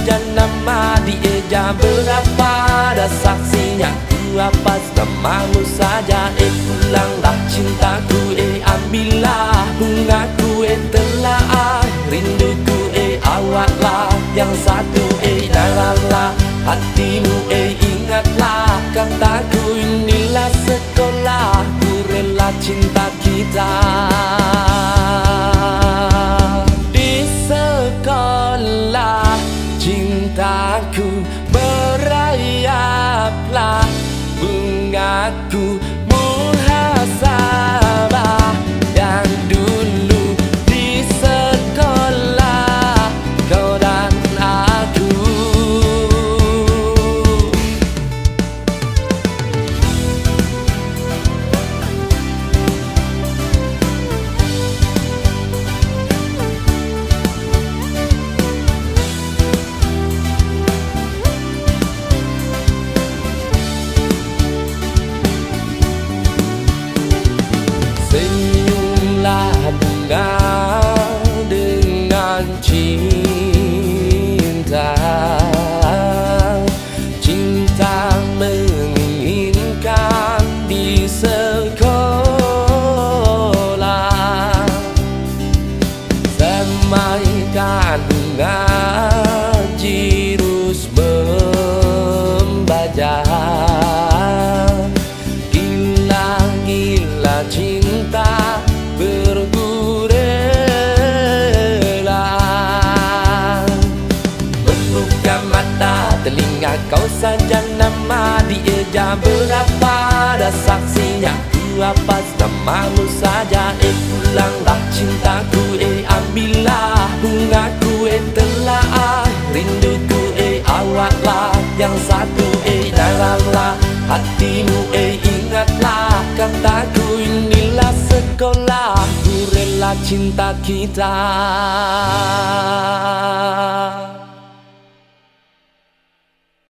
saja nama dieja berapa dah saksinya. Ku hapus namamu saja, pulanglah cintaku, ambillah bungaku, telah rinduku, awaklah yang satu, dalamlah hatimu, ingatlah kataku, inilah sekolah, ku rela cinta kita. Di sekolah cintaku berayaplah bungaku, muhasabah yang dulu di sekolah kau dan aku. Senyumlah bunga dengan cinta, cinta menginginkan di sekolah. Semaikan bunga jirus membaca, gila-gila cinta bergurelah. Membuka mata telinga kau saja nama dieja berapa dah saksinya. Ku hapus namamu saja, pulanglah cintaku, ambillah bungaku, telah rinduku, awaklah yang satu, dalamlah hatimu, ingatlah kataku, inilah sekolah, ku rela cinta kita.